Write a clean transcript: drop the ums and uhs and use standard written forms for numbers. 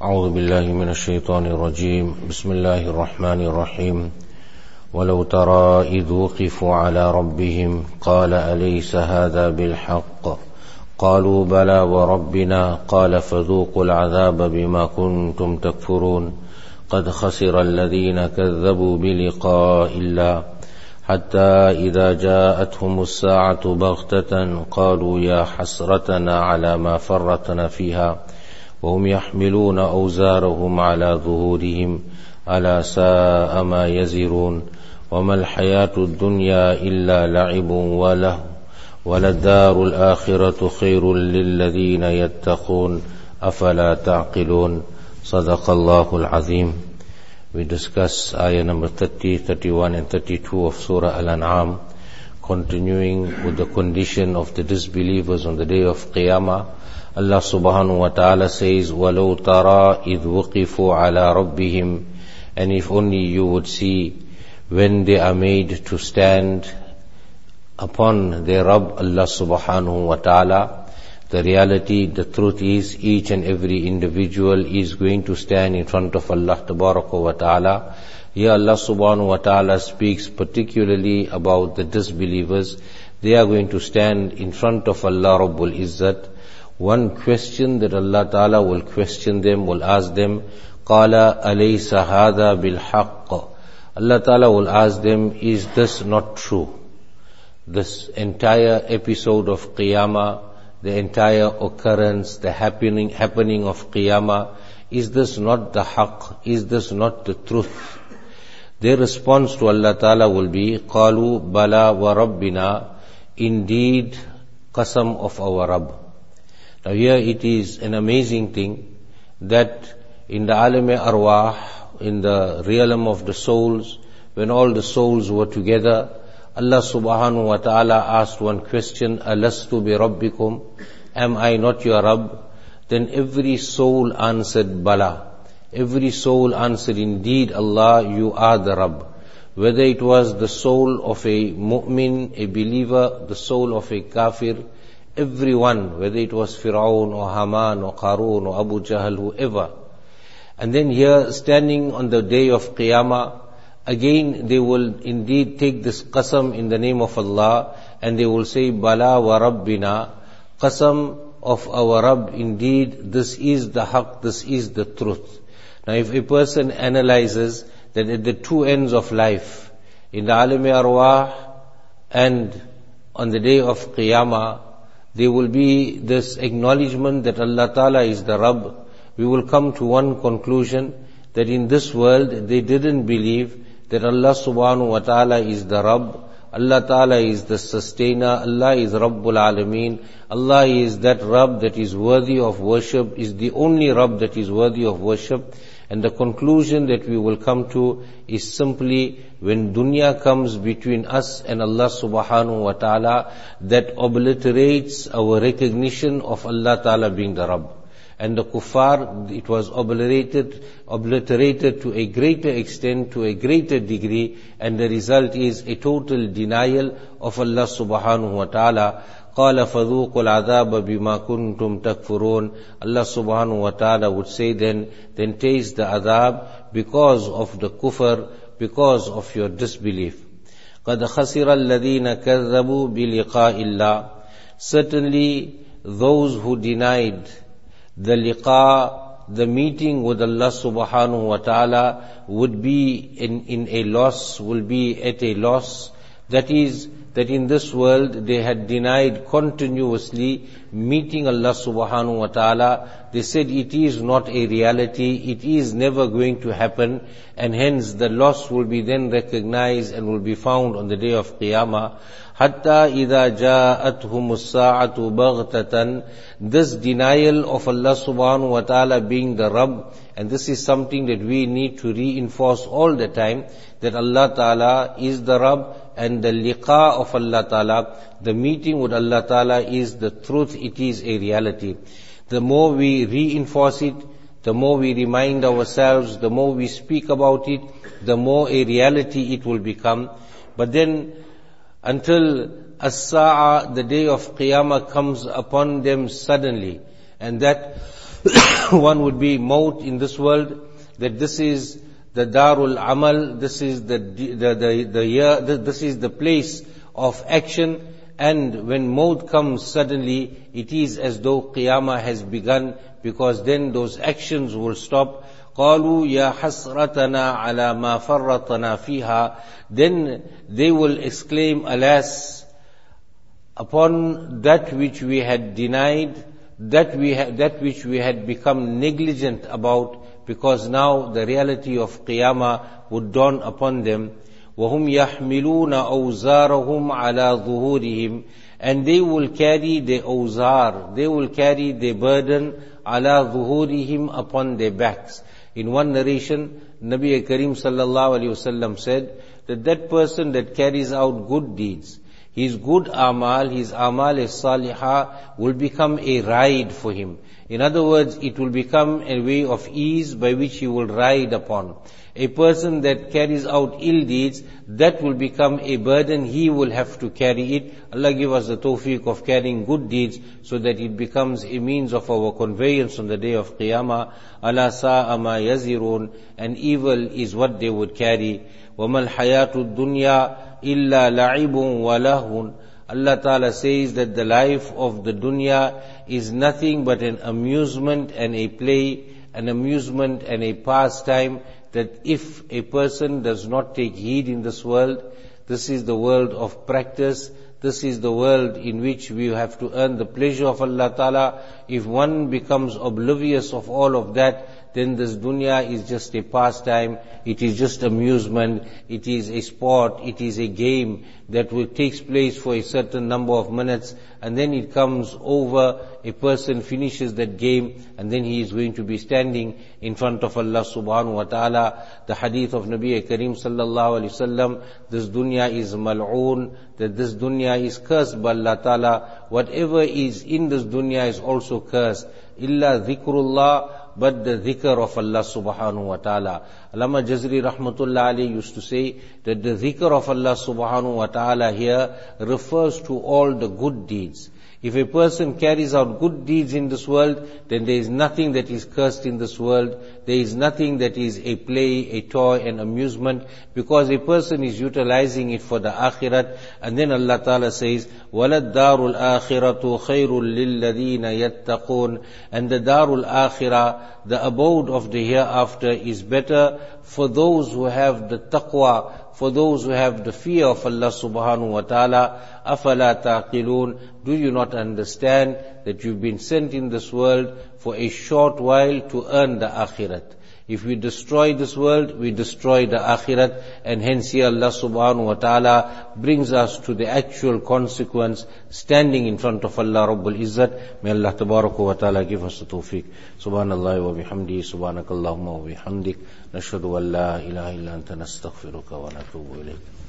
أعوذ بالله من الشيطان الرجيم. بسم الله الرحمن الرحيم. ولو ترى إذ وقفوا على ربهم قال أليس هذا بالحق قالوا بلى وربنا قال فذوقوا العذاب بما كنتم تكفرون قد خسر الذين كذبوا بلقاء الله حتى إذا جاءتهم الساعة بغتة قالوا يا حسرتنا على ما فرطنا فيها وهم يحملون أوزارهم على ظهورهم ألا ساء ما يزرون وما الحياة الدنيا إلا لعب وله وللدار الآخرة خير للذين يتقون أفلا تعقلون. صدق الله العظيم. We discuss ayah number 30, 31 and 32 of Surah Al-An'am, continuing with the condition of the disbelievers on the day of Qiyamah. Allah subhanahu wa ta'ala says, وَلَوْ تَرَى إِذْ وُقِفُوا عَلَى رَبِّهِمْ. And if only you would see when they are made to stand upon their Rabb, Allah subhanahu wa ta'ala. The reality, the truth is, each and every individual is going to stand in front of Allah tabaraka wa ta'ala. Here Allah subhanahu wa ta'ala speaks particularly about the disbelievers. They are going to stand in front of Allah Rabbul Izzat. One question that Allah ta'ala will question them, will ask them, قَالَ أَلَيْسَ هَذَا بِالْحَقِّ. Allah ta'ala will ask them, is this not true? This entire episode of Qiyamah, the entire occurrence, the happening of Qiyamah, is this not the haqq? Is this not the truth? Their response to Allah Ta'ala will be, قَالُوا بَلَا وَرَبِّنَا. Indeed, qasam of our Rabb. Now here it is an amazing thing that in the alam-e-arwah, in the realm of the souls, when all the souls were together, Allah subhanahu wa ta'ala asked one question, Alastu bi rabbikum? Am I not your Rabb? Then every soul answered, Bala. Every soul answered, indeed Allah, you are the Rabb. Whether it was the soul of a mu'min, a believer, the soul of a kafir, everyone, whether it was Fir'aun or Haman or Qarun or Abu Jahl, whoever. And then here, standing on the day of Qiyamah, again, they will indeed take this qasam in the name of Allah, and they will say, Bala wa Rabbina, qasam of our Rabb, indeed, this is the haqq, this is the truth. Now, if a person analyzes that at the two ends of life, in the alam-e-arwah and on the day of Qiyamah, there will be this acknowledgement that Allah Ta'ala is the Rabb. We will come to one conclusion, that in this world, they didn't believe that Allah subhanahu wa ta'ala is the Rabb, Allah ta'ala is the sustainer, Allah is Rabbul Alameen, Allah is that Rabb that is worthy of worship, is the only Rabb that is worthy of worship. And the conclusion that we will come to is simply when dunya comes between us and Allah subhanahu wa ta'ala, that obliterates our recognition of Allah ta'ala being the Rabb. And the kuffar, it was obliterated to a greater extent, to a greater degree, and the result is a total denial of Allah subhanahu wa ta'ala. قَالَ فَذُوقُوا الْعَذَابَ بِمَا كُنْتُمْ تَكْفُرُونَ. Allah subhanahu wa ta'ala would say then taste the adhab because of the kufr, because of your disbelief. قَدْ خَسِرَ الَّذِينَ كَذَّبُوا بِلِقَاءِ اللَّهِ. Certainly those who denied the liqa, the meeting with Allah subhanahu wa ta'ala, would be in a loss, will be at a loss. That is, that in this world they had denied continuously meeting Allah subhanahu wa ta'ala. They said it is not a reality, it is never going to happen, and hence the loss will be then recognized and will be found on the day of Qiyamah. Hatta idha ja'athum as-sa'atu baghtatan. This denial of Allah subhanahu wa ta'ala being the Rabb, and this is something that we need to reinforce all the time, that Allah ta'ala is the Rabb, and the liqa of Allah ta'ala, the meeting with Allah ta'ala, is the truth, it is a reality. The more we reinforce it, the more we remind ourselves, the more we speak about it, the more a reality it will become. But then, until as-sa'a, the day of Qiyamah, comes upon them suddenly, and that One would be maut in this world, that this is the darul amal, this is the year, this is the place of action, and when maut comes suddenly, it is as though qiyamah has begun, because then those actions will stop. قالوا يا حسرتنا على ما فرطنا فيها. Then they will exclaim, alas, upon that which we had denied, that which we had become negligent about, because now the reality of qiyamah would dawn upon them. وَهُمْ يَحْمِلُونَ أَوْزَارَهُمْ عَلَى ظُهُورِهِمْ. And they will carry their awzar, they will carry their burden, عَلَى ظُهُورِهِمْ, upon their backs. In one narration, Nabi Karim sallallahu alayhi wasallam said that person that carries out good deeds, his good amal, his amal as-salihah will become a ride for him. In other words, it will become a way of ease by which he will ride upon. A person that carries out ill deeds, that will become a burden, he will have to carry it. Allah give us the tawfiq of carrying good deeds, so that it becomes a means of our conveyance on the day of Qiyamah. Ala sa'a ma yazirun, and evil is what they would carry. وَمَا الْحَيَاةُ الدُّنْيَا إِلَّا لَعِبٌ وَلَهٌ. Allah Ta'ala says that the life of the dunya is nothing but an amusement and a play, an amusement and a pastime, that if a person does not take heed in this world, this is the world of practice, this is the world in which we have to earn the pleasure of Allah Ta'ala. If one becomes oblivious of all of that, then this dunya is just a pastime, it is just amusement, it is a sport, it is a game that takes place for a certain number of minutes, and then it comes over, a person finishes that game, and then he is going to be standing in front of Allah subhanahu wa ta'ala. The hadith of Nabi Karim sallallahu alayhi wasallam, this dunya is mal'oon, that this dunya is cursed by Allah ta'ala. Whatever is in this dunya is also cursed. Illa dhikrullah, but the dhikr of Allah subhanahu wa ta'ala. Allama Jazri rahmatullah alayhi used to say that the dhikr of Allah subhanahu wa ta'ala here refers to all the good deeds. If a person carries out good deeds in this world, then there is nothing that is cursed in this world. There is nothing that is a play, a toy, an amusement, because a person is utilizing it for the akhirat. And then Allah Ta'ala says, وَلَا الدَّارُ الْآخِرَةُ خَيْرٌ لِلَّذِينَ يَتَّقُونَ. And the darul akhirah, the abode of the hereafter, is better for those who have the taqwa, for those who have the fear of Allah subhanahu wa ta'ala. أَفَلَا تَعْقِلُونَ. Do you not understand that you've been sent in this world for a short while to earn the akhirat? If we destroy this world, we destroy the akhirat, and hence here Allah subhanahu wa ta'ala brings us to the actual consequence, standing in front of Allah Rabbul Izzat. May Allah tabarak wa ta'ala give us the tawfiq. Subhanallah wa bihamdi, subhanakallahumma wa bihamdik, nashhadu an la ilaha illa anta nastaghfiruka wa natubu ilayk.